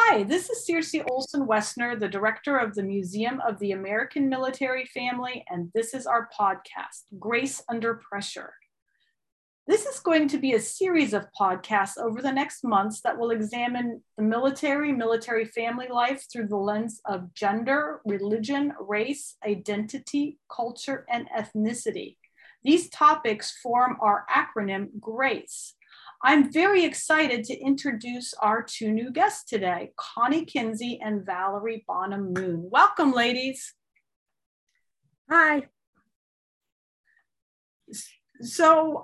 Hi, this is Circe Olson Wessner, the director of the Museum of the American Military Family, and this is our podcast, Grace Under Pressure. This is going to be a series of podcasts over the next months that will examine the military family life through the lens of gender, religion, race, identity, culture, and ethnicity. These topics form our acronym GRACE. I'm very excited to introduce our two new guests today, Connie Kinsey and Valerie Bonham Moon. Welcome, ladies. Hi. So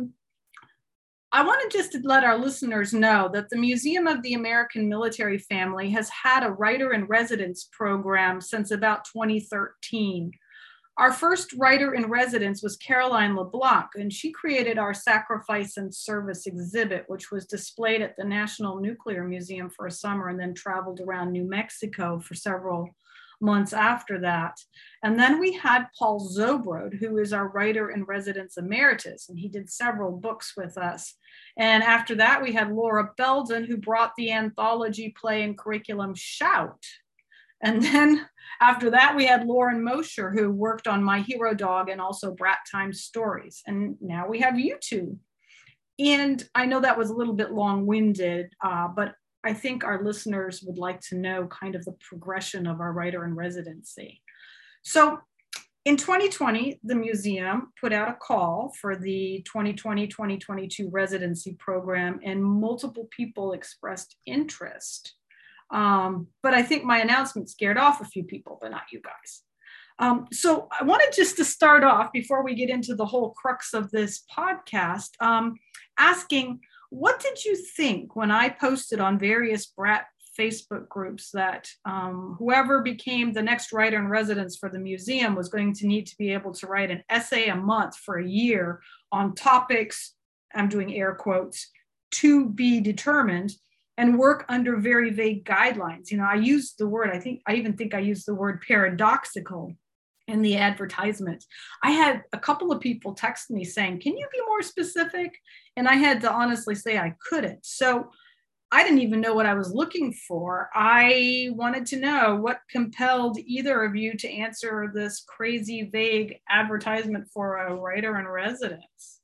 I wanted just to let our listeners know that the Museum of the American Military Family has had a writer in residence program since about 2013. Our first writer in residence was Caroline LeBlanc, and she created our Sacrifice and Service exhibit, which was displayed at the National Nuclear Museum for a summer and then traveled around New Mexico for several months after that. And then we had Paul Zobrod, who is our writer in residence emeritus, and he did several books with us. And after that, we had Laura Belden, who brought the anthology play and curriculum Shout. And then after that, we had Lauren Mosher, who worked on My Hero Dog and also Brat Time Stories. And now we have you two. And I know that was a little bit long-winded, but I think our listeners would like to know kind of the progression of our writer in residency. So in 2020, the museum put out a call for the 2020-2022 residency program, and multiple people expressed interest. But I think my announcement scared off a few people, but not you guys. So I wanted just to start off before we get into the whole crux of this podcast, asking, what did you think when I posted on various Brat Facebook groups that whoever became the next writer in residence for the museum was going to need to be able to write an essay a month for a year on topics, I'm doing air quotes, to be determined, and work under very vague guidelines. You know, I used the word, I even think I used the word paradoxical in the advertisement. I had a couple of people text me saying, can you be more specific? And I had to honestly say I couldn't. So I didn't even know what I was looking for. I wanted to know what compelled either of you to answer this crazy vague advertisement for a writer in residence.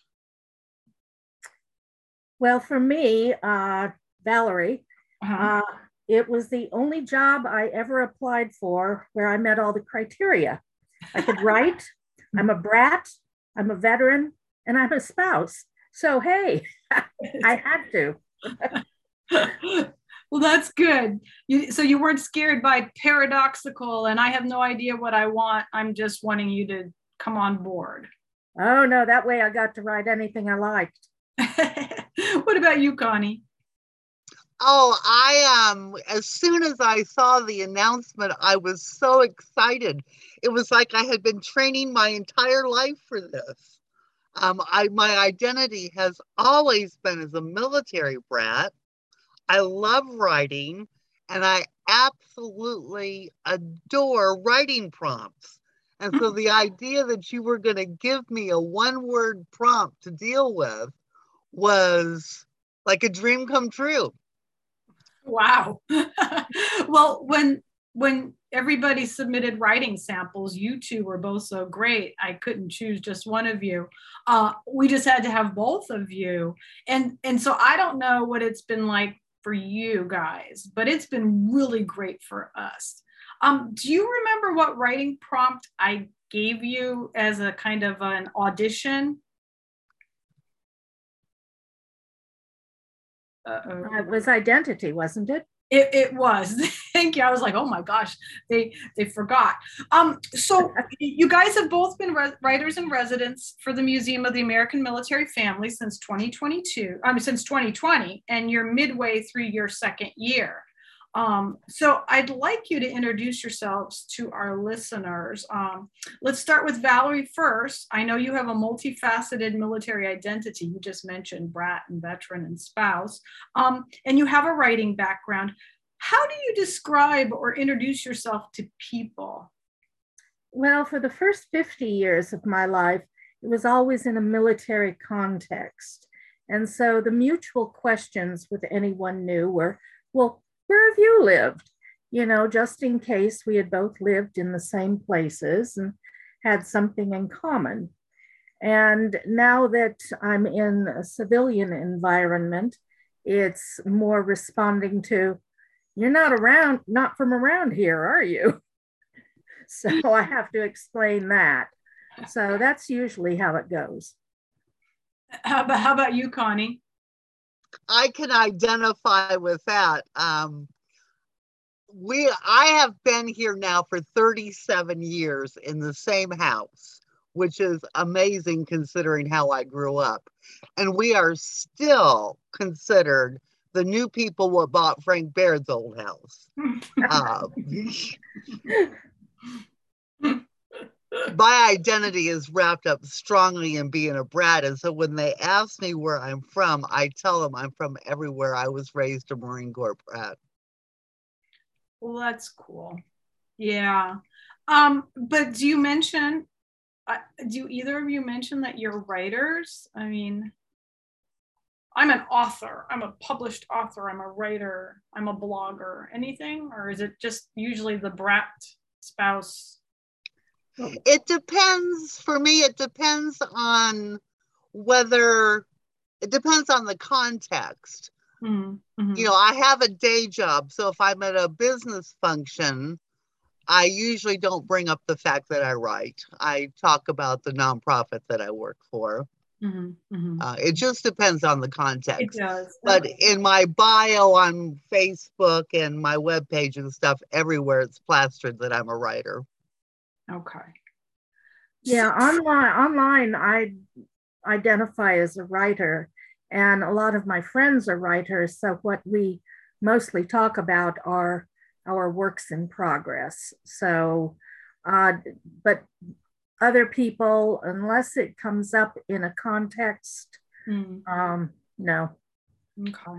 Well, for me, Valerie, it was the only job I ever applied for where I met all the criteria. I could write, I'm a brat, I'm a veteran, and I'm a spouse. So, hey, I had to. Well, that's good. So you weren't scared by paradoxical, and I have no idea what I want. I'm just wanting you to come on board. Oh, no, that way I got to write anything I liked. What about you, Connie? Oh, as soon as I saw the announcement, I was so excited. It was like I had been training my entire life for this. My identity has always been as a military brat. I love writing, and I absolutely adore writing prompts. And so the idea that you were going to give me a one-word prompt to deal with was like a dream come true. Wow. Well, when everybody submitted writing samples, you two were both so great. I couldn't choose just one of you. We just had to have both of you. And so I don't know what it's been like for you guys, but it's been really great for us. Do you remember what writing prompt I gave you as a kind of an audition? It was identity, wasn't it? It was. Thank you. I was like, oh my gosh, they forgot. So you guys have both been writers in residence for the Museum of the American Military Family since 2020, and you're midway through your second year. So I'd like you to introduce yourselves to our listeners. Let's start with Valerie first. I know you have a multifaceted military identity. You just mentioned brat and veteran and spouse, and you have a writing background. How do you describe or introduce yourself to people? Well, for the first 50 years of my life, it was always in a military context. And so the mutual questions with anyone new were, well, where have you lived? You know, just in case we had both lived in the same places and had something in common. And now that I'm in a civilian environment, it's more responding to, you're not from around here, are you? So I have to explain that. So that's usually how it goes. How about you, Connie? I can identify with that. I have been here now for 37 years in the same house, which is amazing considering how I grew up. And we are still considered the new people what bought Frank Baird's old house. My identity is wrapped up strongly in being a brat. And so when they ask me where I'm from, I tell them I'm from everywhere. I was raised a Marine Corps brat. Well, that's cool. Yeah. But do either of you mention that you're writers? I mean, I'm an author. I'm a published author. I'm a writer. I'm a blogger. Anything? Or is it just usually the brat spouse? It depends. For me, it depends on the context. Mm-hmm. You know, I have a day job. So if I'm at a business function, I usually don't bring up the fact that I write. I talk about the nonprofit that I work for. Mm-hmm, mm-hmm. It just depends on the context. It does. But in my bio on Facebook and my webpage and stuff, everywhere it's plastered that I'm a writer. Okay. Yeah, online I identify as a writer, and a lot of my friends are writers. So what we mostly talk about are our works in progress. So, but other people, unless it comes up in a context, no. Okay.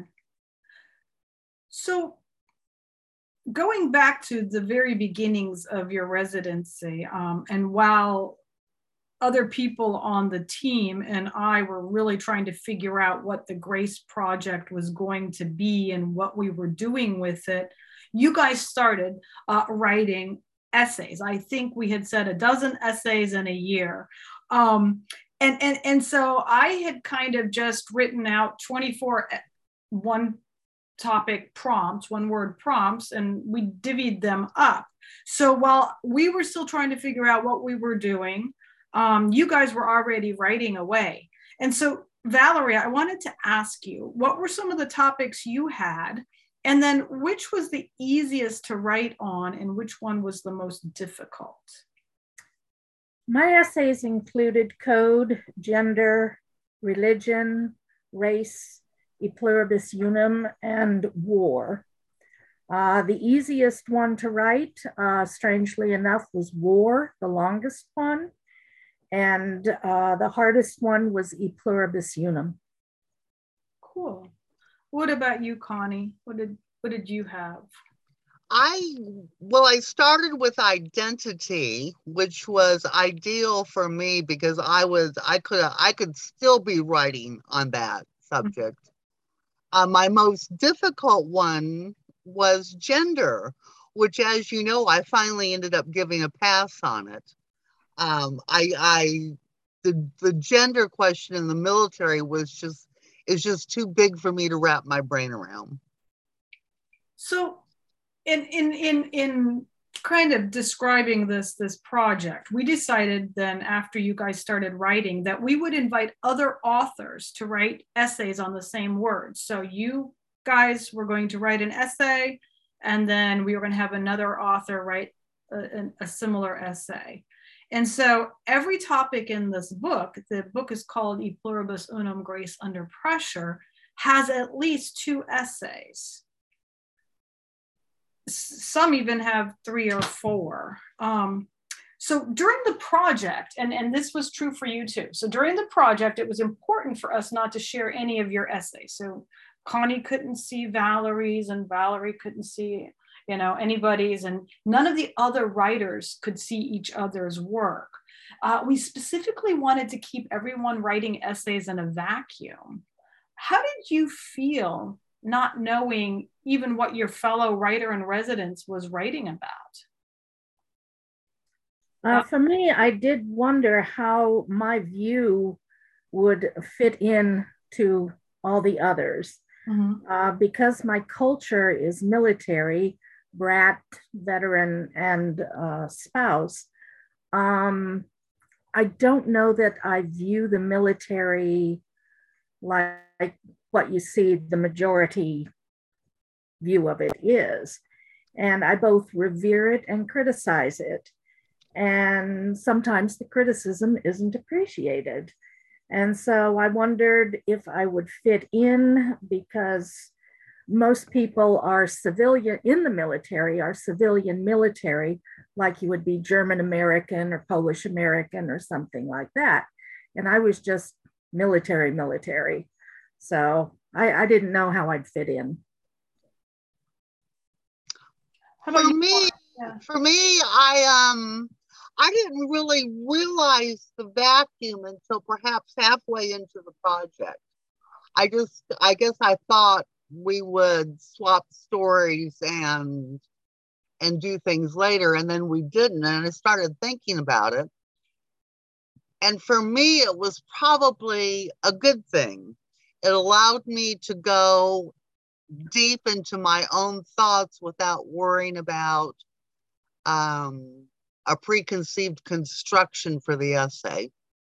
So going back to the very beginnings of your residency, and while other people on the team and I were really trying to figure out what the Grace Project was going to be and what we were doing with it, you guys started writing essays. I think we had said a dozen essays in a year. And so I had kind of just written out 24 one-topic prompts, one-word prompts, and we divvied them up. So while we were still trying to figure out what we were doing, you guys were already writing away. And so, Valerie, I wanted to ask you, what were some of the topics you had? And then which was the easiest to write on and which one was the most difficult? My essays included code, gender, religion, race, e pluribus unum, and war. The easiest one to write, strangely enough, was war, the longest one. And the hardest one was e pluribus unum. Cool. What about you, Connie? What did you have? I started with identity, which was ideal for me because I could still be writing on that subject. Mm-hmm. My most difficult one was gender, which, as you know, I finally ended up giving a pass on it. The gender question in the military is just too big for me to wrap my brain around. So in kind of describing this project, we decided then after you guys started writing that we would invite other authors to write essays on the same words. So you guys were going to write an essay, and then we were going to have another author write a similar essay. And so every topic in this book, the book is called E Pluribus Unum, Grace Under Pressure, has at least 2 essays. Some even have 3 or 4. So during the project, and this was true for you too. So during the project, it was important for us not to share any of your essays. So Connie couldn't see Valerie's, and Valerie couldn't see anybody's, and none of the other writers could see each other's work. We specifically wanted to keep everyone writing essays in a vacuum. How did you feel not knowing even what your fellow writer in residence was writing about? For me, I did wonder how my view would fit in to all the others. Because my culture is military, brat, veteran, and spouse. I don't know that I view the military like what you see the majority view of it is. And I both revere it and criticize it. And sometimes the criticism isn't appreciated. And so I wondered if I would fit in, because most people are civilian in the military, are civilian military, like you would be German American or Polish American or something like that. And I was just military. So I didn't know how I'd fit in. For me, I didn't really realize the vacuum until perhaps halfway into the project. I guess I thought we would swap stories and do things later, and then we didn't. And I started thinking about it. And for me, it was probably a good thing. It allowed me to go deep into my own thoughts without worrying about a preconceived construction for the essay.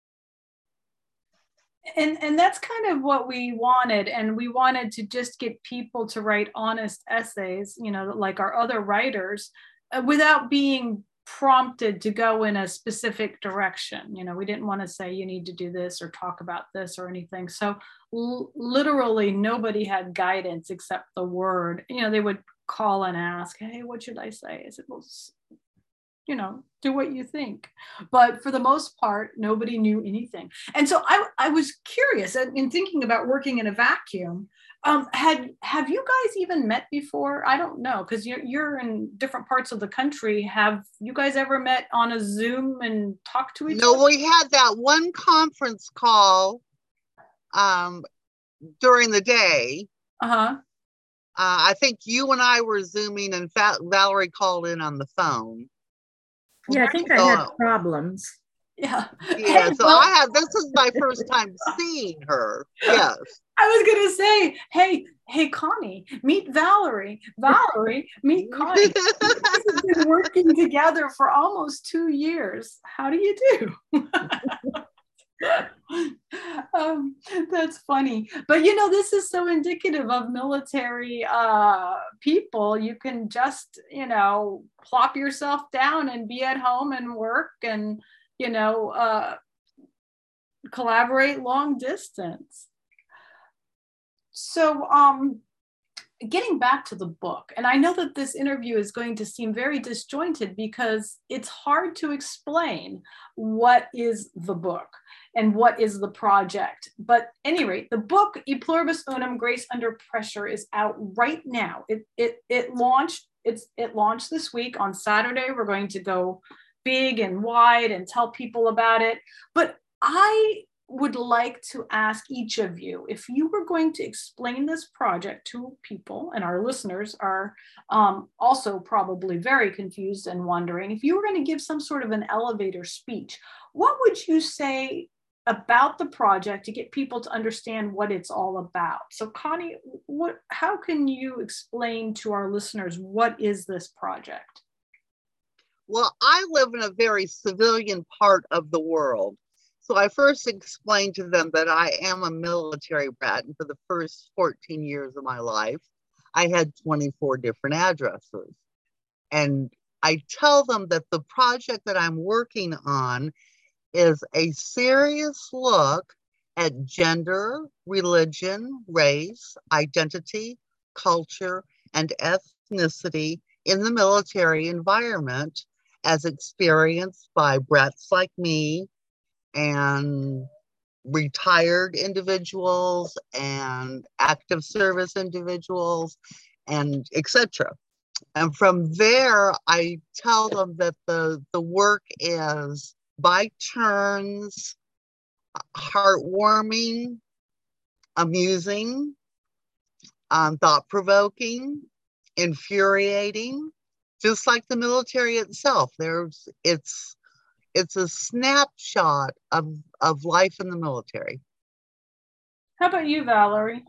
And that's kind of what we wanted. And we wanted to just get people to write honest essays, you know, like our other writers, without being prompted to go in a specific direction. You know, we didn't want to say you need to do this or talk about this or anything. So literally nobody had guidance except the word. You know, they would call and ask, hey, what should I say? I said, well, you know, do what you think. But for the most part, nobody knew anything. And so I was curious in thinking about working in a vacuum. Have you guys even met before? I don't know, because you're in different parts of the country. Have you guys ever met on a Zoom and talked to each other? No, we had that one conference call during the day. I think you and I were Zooming, and Valerie called in on the phone. Yeah, I think I had problems. Yeah. Yeah, so this is my first time seeing her. Yes. I was gonna say, hey, Connie, meet Valerie. Valerie, meet Connie. You guys have been working together for almost 2 years. How do you do? That's funny. But you know, this is so indicative of military people. You can just, you know, plop yourself down and be at home and work and, you know, collaborate long distance. So getting back to the book, and I know that this interview is going to seem very disjointed because it's hard to explain what is the book and what is the project. But at any rate, the book E Pluribus Unum, Grace Under Pressure, is out right now. It launched this week on Saturday. We're going to go big and wide and tell people about it. But I would like to ask each of you, if you were going to explain this project to people, and our listeners are also probably very confused and wondering, if you were going to give some sort of an elevator speech, what would you say about the project to get people to understand what it's all about? So Connie, how can you explain to our listeners what is this project? Well, I live in a very civilian part of the world. So I first explained to them that I am a military brat, and for the first 14 years of my life, I had 24 different addresses. And I tell them that the project that I'm working on is a serious look at gender, religion, race, identity, culture, and ethnicity in the military environment as experienced by brats like me and retired individuals and active service individuals and etc. And from there, I tell them that the work is by turns heartwarming, amusing, thought-provoking, infuriating, just like the military itself. It's a snapshot of life in the military. How about you, Valerie?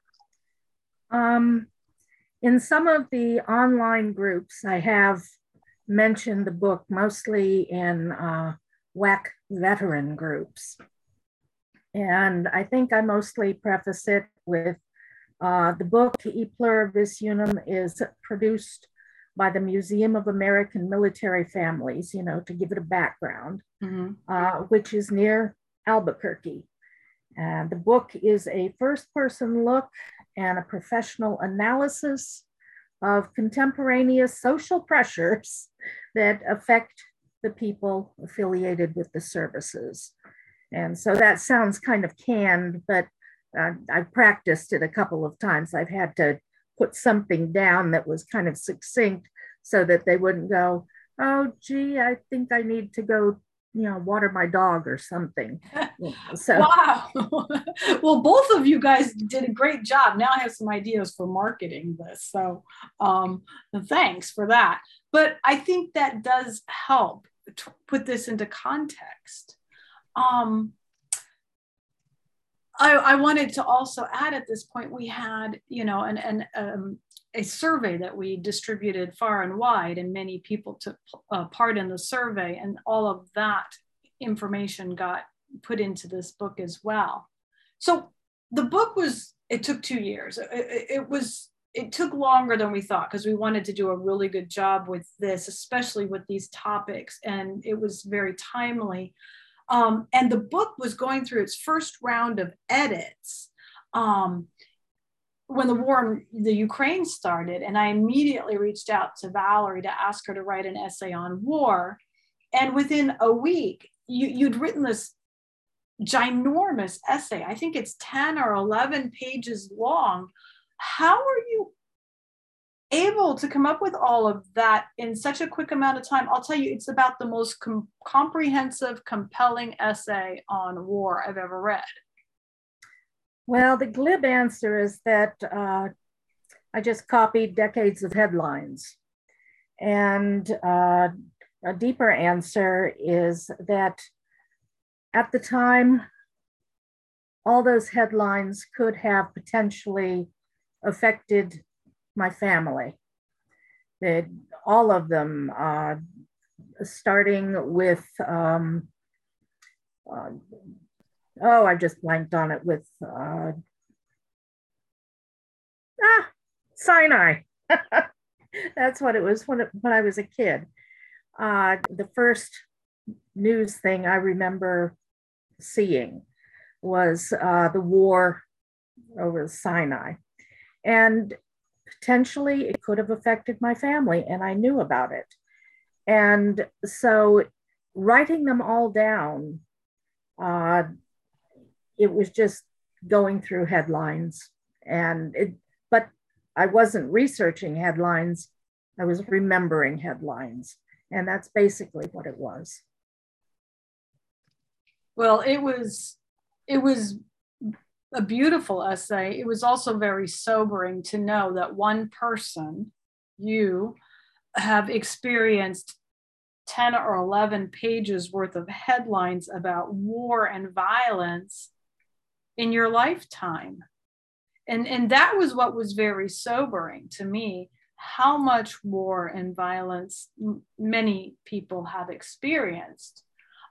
In some of the online groups, I have mentioned the book, mostly in WAC veteran groups. And I think I mostly preface it with the book, E Pluribus Unum, is produced by the Museum of American Military Families, to give it a background, which is near Albuquerque. And the book is a first-person look and a professional analysis of contemporaneous social pressures that affect the people affiliated with the services. And so that sounds kind of canned, but I've practiced it a couple of times. I've had to put something down that was kind of succinct so that they wouldn't go, oh, gee, I think I need to go, water my dog or something. So wow. Well, both of you guys did a great job. Now I have some ideas for marketing this. So thanks for that. But I think that does help to put this into context. I wanted to also add at this point, we had, a survey that we distributed far and wide, and many people took part in the survey, and all of that information got put into this book as well. So the book it took 2 years. It took longer than we thought because we wanted to do a really good job with this, especially with these topics, and it was very timely. And the book was going through its first round of edits when the war in the Ukraine started. And I immediately reached out to Valerie to ask her to write an essay on war. And within a week, you'd written this ginormous essay. I think it's 10 or 11 pages long. How are you able to come up with all of that in such a quick amount of time? I'll tell you, it's about the most comprehensive, compelling essay on war I've ever read. Well, the glib answer is that I just copied decades of headlines. And a deeper answer is that at the time, all those headlines could have potentially affected my family. All of them, starting with, I just blanked on it, with Sinai. That's what it was when I was a kid. The first news thing I remember seeing was the war over Sinai. And potentially it could have affected my family, and I knew about it. And so writing them all down, it was just going through headlines. But I wasn't researching headlines, I was remembering headlines. And that's basically what it was. Well, it was a beautiful essay. It was also very sobering to know that one person, you, have experienced 10 or 11 pages worth of headlines about war and violence in your lifetime. And that was what was very sobering to me, how much war and violence many people have experienced.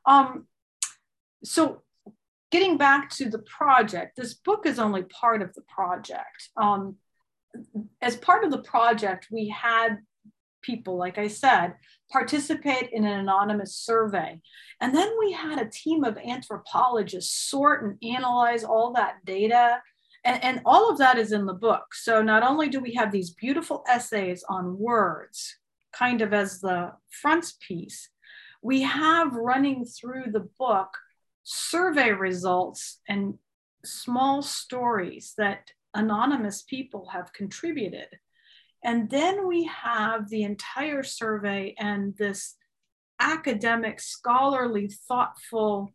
So getting back to the project, this book is only part of the project. As part of the project, we had people, like I said, participate in an anonymous survey. And then we had a team of anthropologists sort and analyze all that data. And all of that is in the book. So not only do we have these beautiful essays on words, kind of as the frontispiece, we have running through the book survey results and small stories that anonymous people have contributed. And then we have the entire survey and this academic, scholarly, thoughtful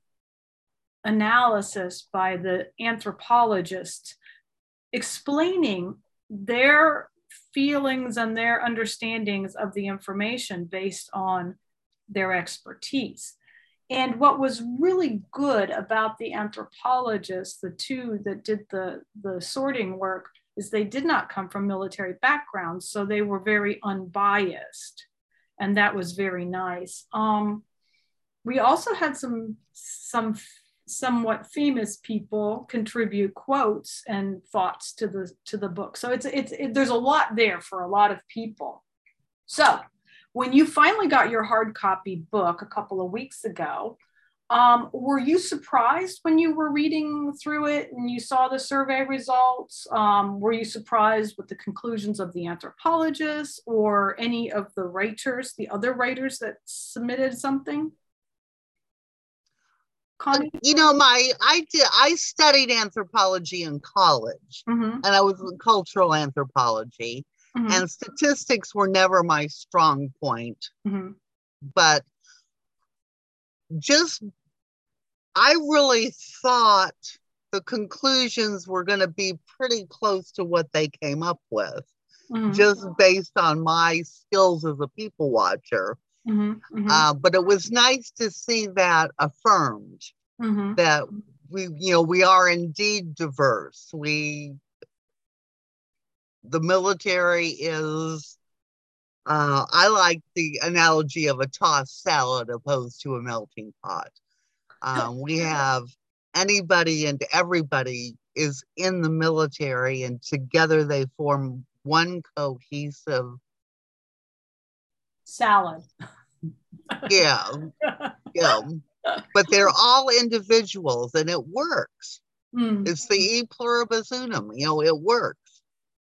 analysis by the anthropologist explaining their feelings and their understandings of the information based on their expertise. And what was really good about the anthropologists, the two that did the sorting work, is they did not come from military backgrounds, so they were very unbiased, and that was very nice. We also had some somewhat famous people contribute quotes and thoughts to the book. So there's a lot there for a lot of people. So when you finally got your hard copy book a couple of weeks ago, were you surprised when you were reading through it and you saw the survey results? Were you surprised with the conclusions of the anthropologists or any of the writers, the other writers that submitted something? Connie? You know, I studied anthropology in college, and I was in cultural anthropology, and statistics were never my strong point. But I really thought the conclusions were going to be pretty close to what they came up with, just based on my skills as a people watcher. But it was nice to see that affirmed, that we are indeed diverse. The military is, I like the analogy of a tossed salad opposed to a melting pot. We have anybody and everybody is in the military, and together they form one cohesive salad. Yeah. But they're all individuals, and it works. It's the e pluribus unum, it works.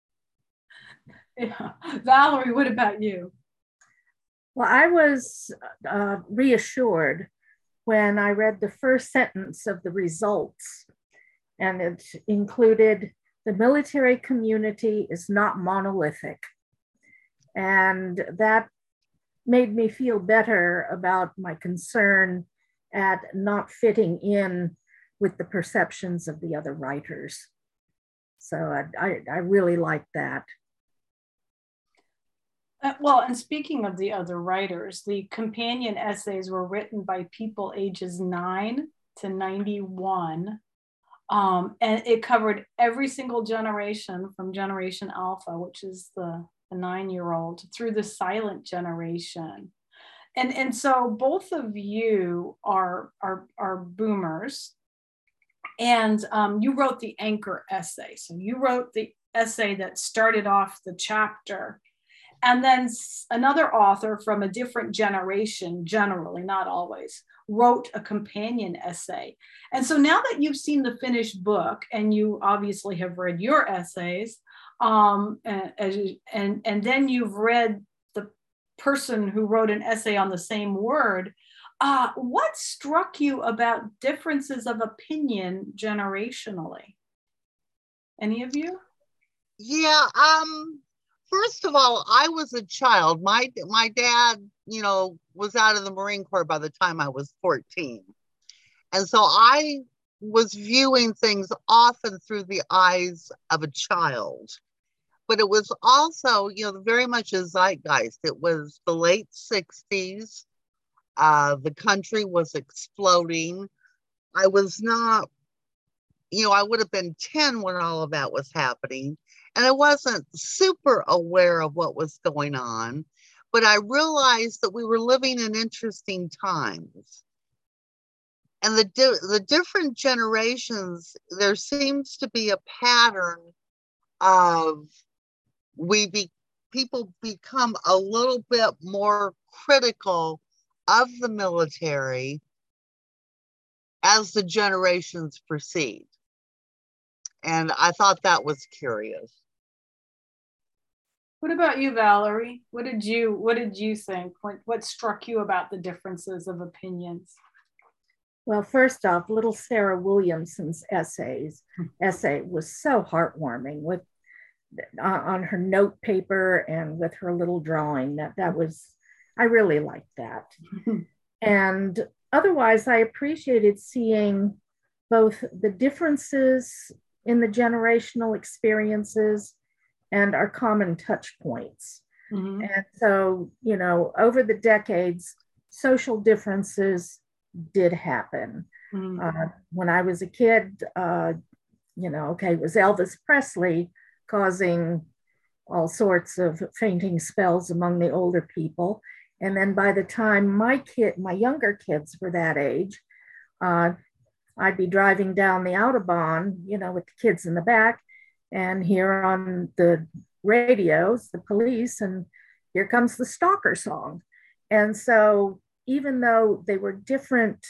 Yeah. Valerie, what about you? Well, I was reassured when I read the first sentence of the results, and it included the military community is not monolithic. And that made me feel better about my concern at not fitting in with the perceptions of the other writers. So I really liked that. Well, and speaking of the other writers, the companion essays were written by people ages 9 to 91. And it covered every single generation from Generation Alpha, which is the 9-year-old, through the silent generation. And so both of you are boomers. And you wrote the anchor essay. So you wrote the essay that started off the chapter. And then another author from a different generation, generally, not always, wrote a companion essay. And so now that you've seen the finished book, and you obviously have read your essays, and then you've read the person who wrote an essay on the same word, what struck you about differences of opinion generationally? Any of you? Yeah, first of all, I was a child. My dad, was out of the Marine Corps by the time I was 14. And so I was viewing things often through the eyes of a child. But it was also, very much a zeitgeist. It was the late 60s. The country was exploding. I was not, I would have been 10 when all of that was happening. And I wasn't super aware of what was going on, but I realized that we were living in interesting times. And the different generations, there seems to be a pattern of people become a little bit more critical of the military as the generations proceed. And I thought that was curious. What about you, Valerie? What did you think? What struck you about the differences of opinions? Well, first off, little Sarah Williamson's essay was so heartwarming with on her note paper and with her little drawing. I really liked that. And otherwise, I appreciated seeing both the differences in the generational experiences and our common touch points. Mm-hmm. And so, you know, over the decades, social differences did happen. Mm-hmm. When I was a kid, you know, okay, it was Elvis Presley causing all sorts of fainting spells among the older people. And then by the time my younger kids were that age, I'd be driving down the Autobahn, you know, with the kids in the back, and hear on the radios, the police, and here comes the stalker song. And so even though they were different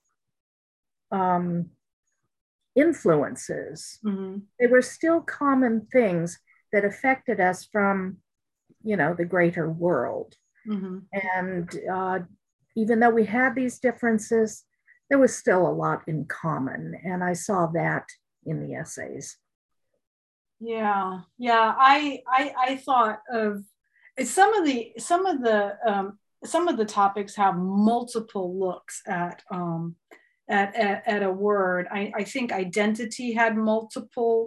influences, Mm-hmm. they were still common things that affected us from, you know, the greater world. Mm-hmm. And even though we had these differences, there was still a lot in common. And I saw that in the essays. Yeah, yeah. I thought of some of the topics have multiple looks at a word. I think identity had multiple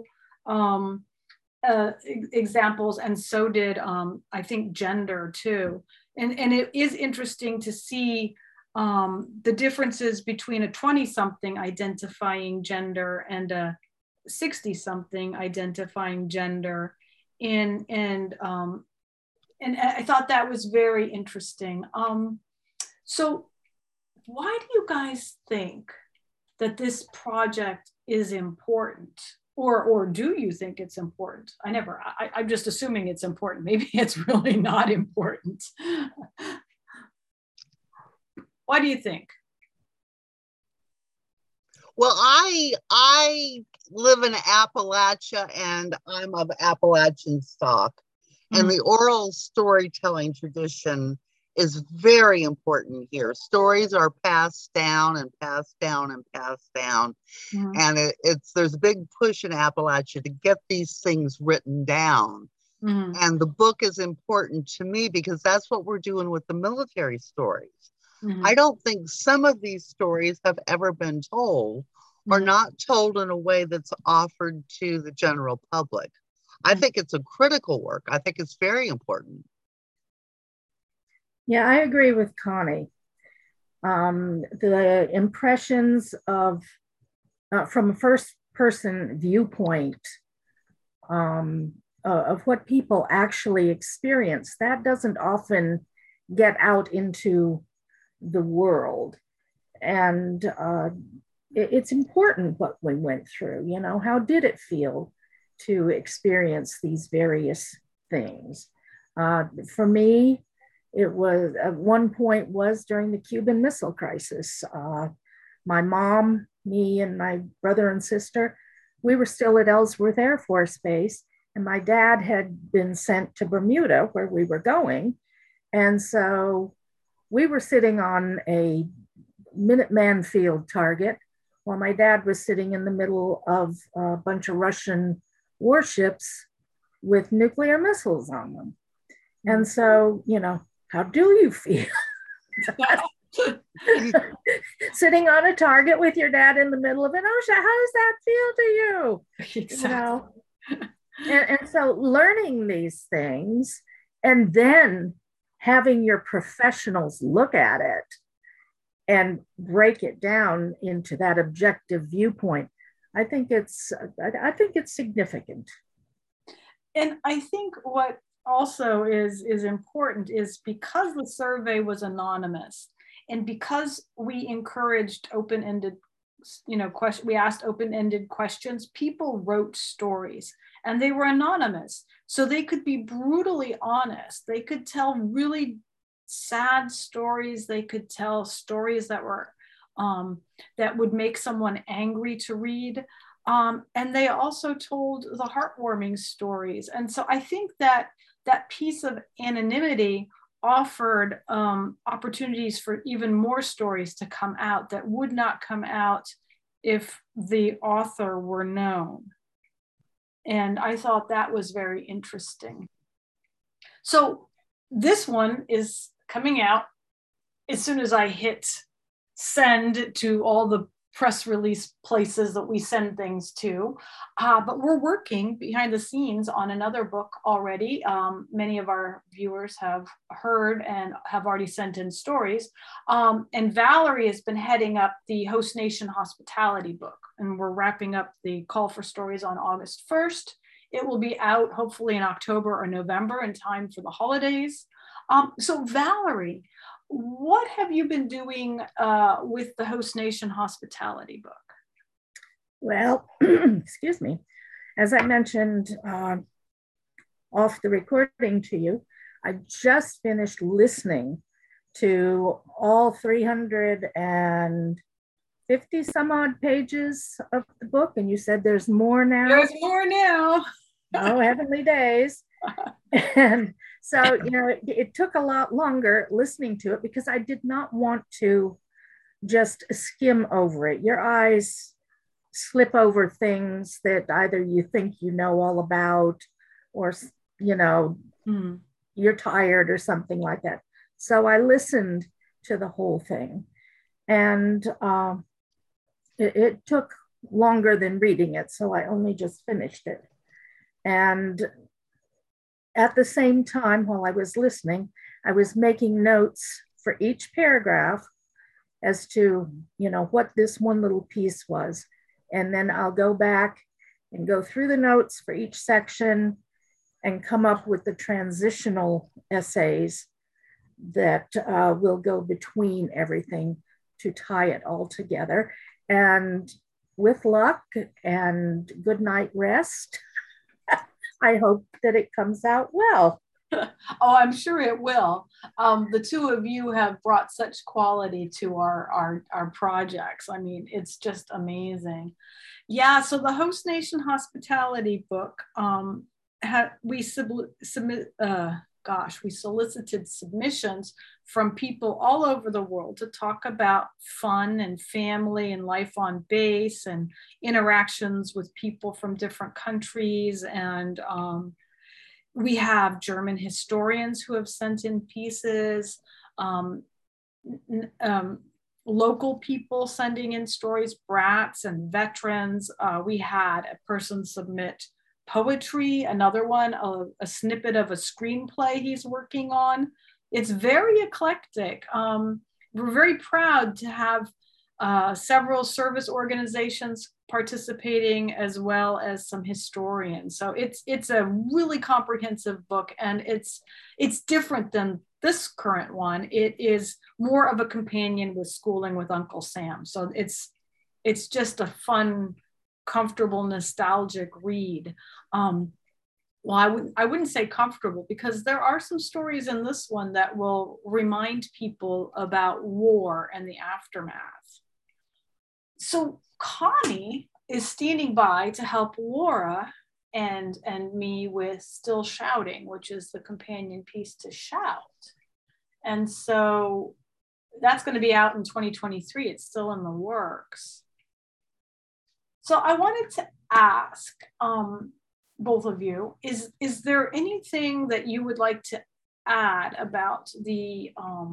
examples, and so did I think gender too. And it is interesting to see the differences between a 20-something identifying gender and a 60-something identifying gender. And I thought that was very interesting. So why do you guys think that this project is important? Or do you think it's important? I'm just assuming it's important. Maybe it's really not important. Why do you think? Well, I live in Appalachia, and I'm of Appalachian stock. Mm-hmm. And the oral storytelling tradition is very important here. Stories are passed down and passed down and passed down. Mm-hmm. And there's a big push in Appalachia to get these things written down. Mm-hmm. And the book is important to me because that's what we're doing with the military stories. Mm-hmm. I don't think some of these stories have ever been told or mm-hmm. not told in a way that's offered to the general public. Mm-hmm. I think it's a critical work. I think it's very important. Yeah, I agree with Connie. The impressions of, from a first-person viewpoint of what people actually experience, that doesn't often get out into the world. And it's important what we went through. You know, how did it feel to experience these various things? For me, it was at one point was during the Cuban Missile Crisis. My mom, me, and my brother and sister, we were still at Ellsworth Air Force Base, and my dad had been sent to Bermuda where we were going. And so we were sitting on a Minuteman field target while my dad was sitting in the middle of a bunch of Russian warships with nuclear missiles on them. And so, you know, how do you feel? Sitting on a target with your dad in the middle of an ocean, how does that feel to you? Exactly. You know? And so learning these things and then having your professionals look at it and break it down into that objective viewpoint, I think it's significant. And I think what also is important is because the survey was anonymous and because we encouraged open-ended, you know, we asked open-ended questions, people wrote stories and they were anonymous. So they could be brutally honest. They could tell really sad stories. They could tell stories that were, that would make someone angry to read. And they also told the heartwarming stories. And so I think that that piece of anonymity offered opportunities for even more stories to come out that would not come out if the author were known. And I thought that was very interesting. So this one is coming out as soon as I hit send to all the press release places that we send things to. But we're working behind the scenes on another book already. Many of our viewers have heard and have already sent in stories. And Valerie has been heading up the Host Nation Hospitality book. And we're wrapping up the call for stories on August 1st. It will be out hopefully in October or November in time for the holidays. So Valerie, what have you been doing with the Host Nation Hospitality book? Well, excuse me. As I mentioned off the recording to you, I just finished listening to all 350 some odd pages of the book, and you said there's more now. There's more now. Oh, heavenly days. And so, you know, it took a lot longer listening to it because I did not want to just skim over it. Your eyes slip over things that either you think you know all about or, you know, you're tired or something like that. So I listened to the whole thing, and it took longer than reading it. So I only just finished it. And at the same time, while I was listening, I was making notes for each paragraph as to, you know, what this one little piece was. And then I'll go back and go through the notes for each section and come up with the transitional essays that will go between everything to tie it all together. And with luck and good night rest, I hope that it comes out well. Oh, I'm sure it will. The two of you have brought such quality to our projects. I mean, it's just amazing. Yeah, so the Host Nation Hospitality book, we solicited submissions from people all over the world to talk about fun and family and life on base and interactions with people from different countries. And we have German historians who have sent in pieces, local people sending in stories, brats and veterans. We had a person submit poetry, another one, a snippet of a screenplay he's working on. It's very eclectic. We're very proud to have several service organizations participating, as well as some historians. So it's a really comprehensive book, and it's different than this current one. It is more of a companion with Schooling with Uncle Sam. So it's just a fun, comfortable, nostalgic read. Well, I wouldn't say comfortable, because there are some stories in this one that will remind people about war and the aftermath. So Connie is standing by to help Laura and me with Still Shouting, which is the companion piece to Shout. And so that's going to be out in 2023. It's still in the works. So I wanted to ask both of you, is there anything that you would like to add about the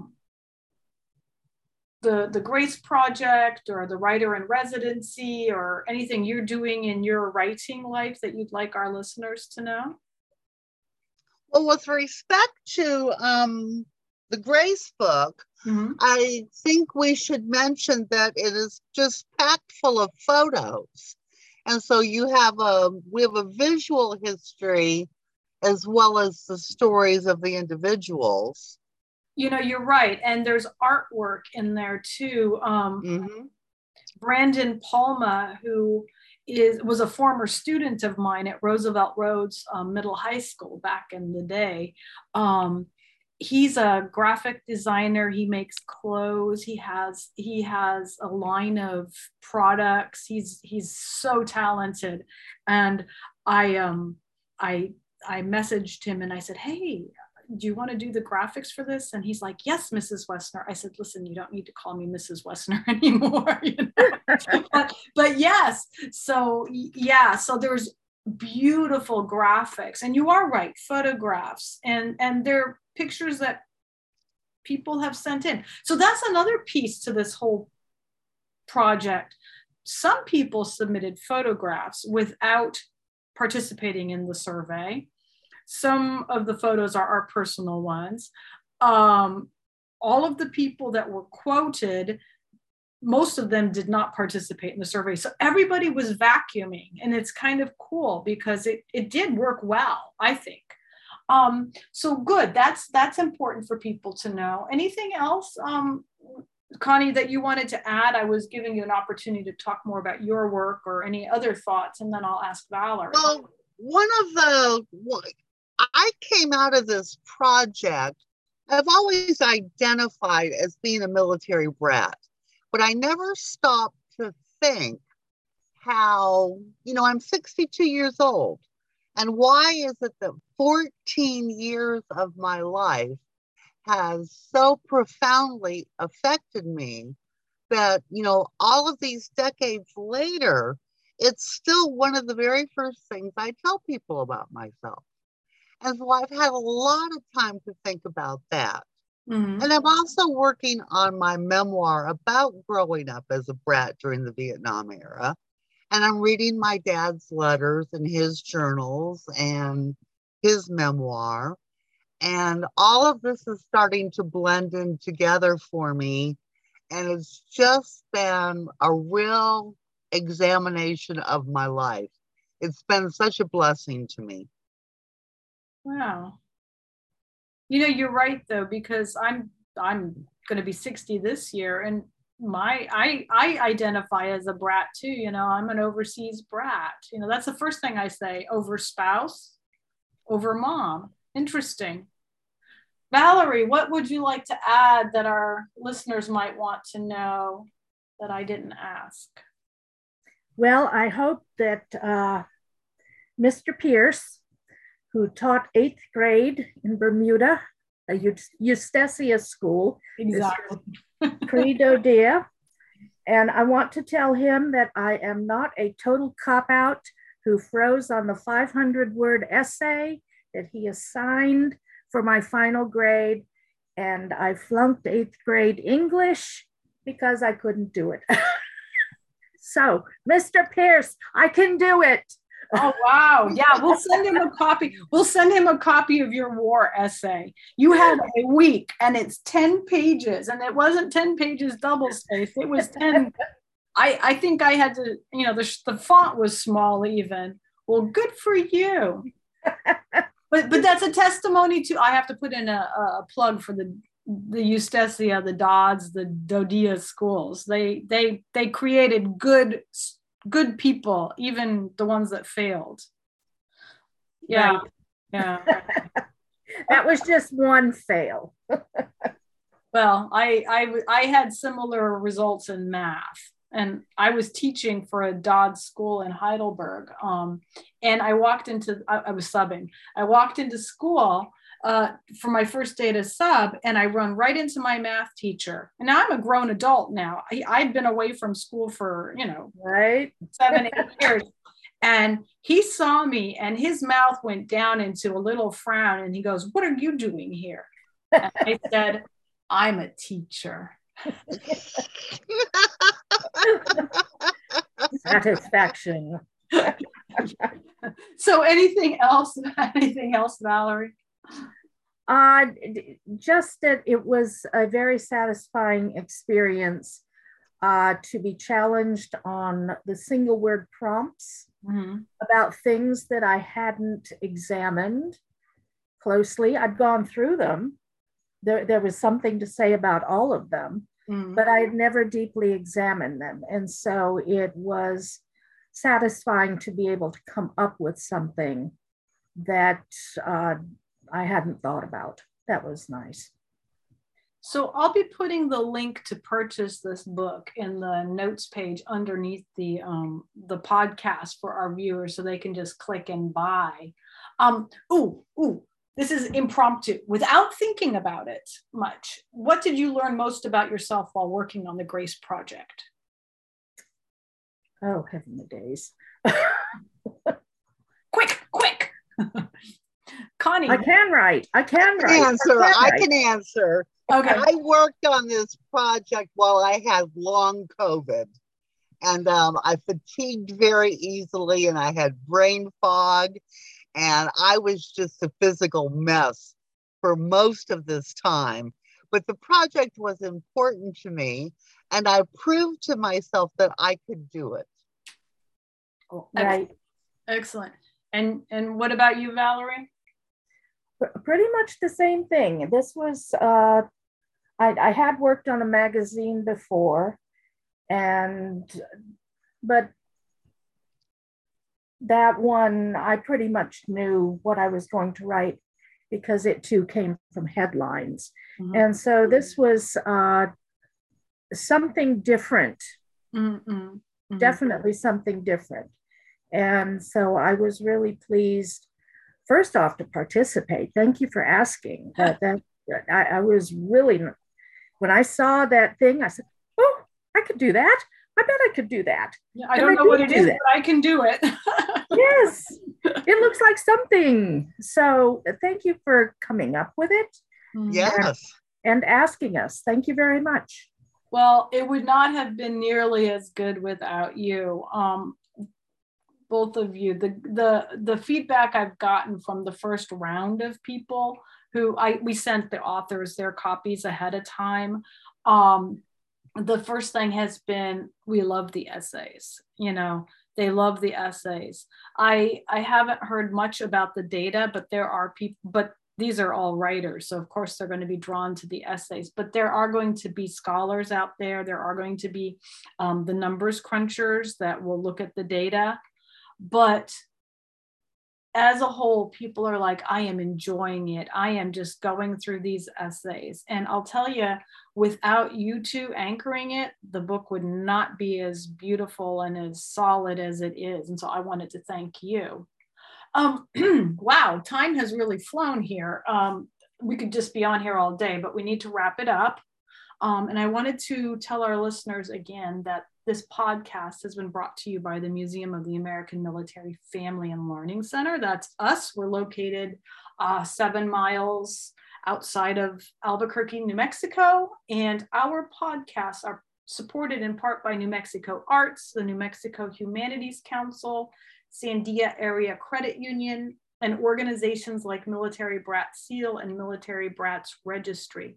Grace Project or the Writer in Residency, or anything you're doing in your writing life that you'd like our listeners to know? Well, with respect to the Grace book, I think we should mention that it is just packed full of photos. And so we have a visual history as well as the stories of the individuals. You know, you're right. And there's artwork in there too. Brandon Palma, who was a former student of mine at Roosevelt Roads Middle High School back in the day. He's a graphic designer. He makes clothes. He has a line of products. He's so talented. And I messaged him and I said, hey, do you want to do the graphics for this? And he's like, yes, Mrs. Wessner. I said, listen, you don't need to call me Mrs. Wessner anymore. You know? but yes, so yeah, so there's beautiful graphics, and you are right, photographs, and they're pictures that people have sent in. So that's another piece to this whole project. some people submitted photographs without participating in the survey. Some of the photos are our personal ones. All of the people that were quoted, most of them did not participate in the survey. So everybody was vacuuming, and it's kind of cool because it did work well, I think. So good, that's important for people to know. Anything else, Connie, that you wanted to add? I was giving you an opportunity to talk more about your work or any other thoughts, and then I'll ask Valerie. Well, I came out of this project, I've always identified as being a military brat, but I never stopped to think how, I'm 62 years old. And why is it that 14 years of my life has so profoundly affected me that, all of these decades later, it's still one of the very first things I tell people about myself. And so I've had a lot of time to think about that. Mm-hmm. And I'm also working on my memoir about growing up as a brat during the Vietnam era. And I'm reading my dad's letters and his journals and his memoir. And all of this is starting to blend in together for me. And it's just been a real examination of my life. It's been such a blessing to me. Wow. You're right though, because I'm going to be 60 this year, and I identify as a brat too. I'm an overseas brat. That's the first thing I say, over spouse, over mom. Interesting. Valerie, what would you like to add that our listeners might want to know that I didn't ask? Well, I hope that Mr. Pierce, who taught 8th grade in Bermuda, a Eustacia school, exactly, Credo Dia. And I want to tell him that I am not a total cop-out who froze on the 500-word essay that he assigned for my final grade. And I flunked 8th grade English because I couldn't do it. So, Mr. Pierce, I can do it. Oh, wow. Yeah, we'll send him a copy. We'll send him a copy of your war essay. You had a week, and it's 10 pages, and it wasn't 10 pages double-spaced. It was 10. I think I had to, the font was small even. Well, good for you. But that's a testimony to, I have to put in a plug for the Eustacia, the Dodds, the Dodia schools. They created good people, even the ones that failed. Yeah. Right. Yeah. That was just one fail. Well, I had similar results in math, and I was teaching for a Dodd school in Heidelberg. And I was subbing. I walked into school for my first day to sub, and I run right into my math teacher. And now I'm a grown adult now. I've been away from school for, right, 7-8 years. And he saw me, and his mouth went down into a little frown, and he goes, "What are you doing here?" And I said, "I'm a teacher." Satisfaction. So anything else, Valerie? Just that it was a very satisfying experience to be challenged on the single word prompts about things that I hadn't examined closely. I'd gone through them. There was something to say about all of them, but I had never deeply examined them. And so it was satisfying to be able to come up with something that I hadn't thought about. That was nice. So I'll be putting the link to purchase this book in the notes page underneath the podcast for our viewers, so they can just click and buy. This is impromptu, without thinking about it much. What did you learn most about yourself while working on the Grace Project? Oh, heavenly days. Quick. Connie. I can write. I can answer. Okay. I worked on this project while I had long COVID. And I fatigued very easily, and I had brain fog, and I was just a physical mess for most of this time. But the project was important to me, and I proved to myself that I could do it. Right. Excellent. And what about you, Valerie? Pretty much the same thing. This was, I had worked on a magazine before, but that one, I pretty much knew what I was going to write because it too came from headlines. Mm-hmm. And so this was something different, definitely something different. And so I was really pleased, first off, to participate. Thank you for asking. I was really, when I saw that thing, I said, oh, I could do that. I bet I could do that. Yeah, I don't know what it is, but I can do it. Yes, it looks like something. So thank you for coming up with it. Yes. And asking us. Thank you very much. Well, it would not have been nearly as good without you. Both of you. The feedback I've gotten from the first round of people who we sent the authors their copies ahead of time. The first thing has been, we love the essays. They love the essays. I haven't heard much about the data, but there are people, but these are all writers. So of course they're going to be drawn to the essays, but there are going to be scholars out there. There are going to be the numbers crunchers that will look at the data. But as a whole, people are like, I am enjoying it. I am just going through these essays. And I'll tell you, without you two anchoring it, the book would not be as beautiful and as solid as it is. And so I wanted to thank you. Wow, time has really flown here. We could just be on here all day, but we need to wrap it up. And I wanted to tell our listeners again that this podcast has been brought to you by the Museum of the American Military Family and Learning Center. That's us. We're located 7 miles outside of Albuquerque, New Mexico. And our podcasts are supported in part by New Mexico Arts, the New Mexico Humanities Council, Sandia Area Credit Union, and organizations like Military Brats Seal and Military Brats Registry.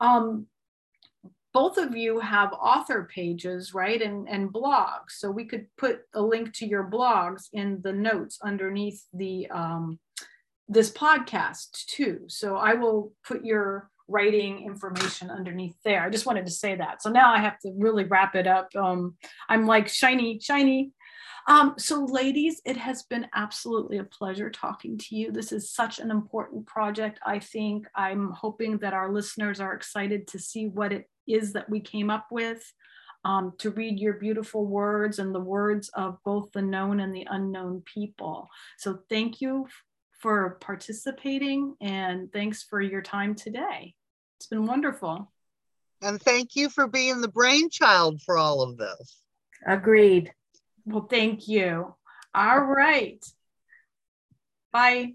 Both of you have author pages, right? And blogs. So we could put a link to your blogs in the notes underneath the this podcast too. So I will put your writing information underneath there. I just wanted to say that. So now I have to really wrap it up. I'm like shiny. So ladies, it has been absolutely a pleasure talking to you. This is such an important project. I think I'm hoping that our listeners are excited to see what it is that we came up with, to read your beautiful words and the words of both the known and the unknown people. So thank you for participating, and thanks for your time today. It's been wonderful. And thank you for being the brainchild for all of this. Agreed. Well, thank you. All right. Bye.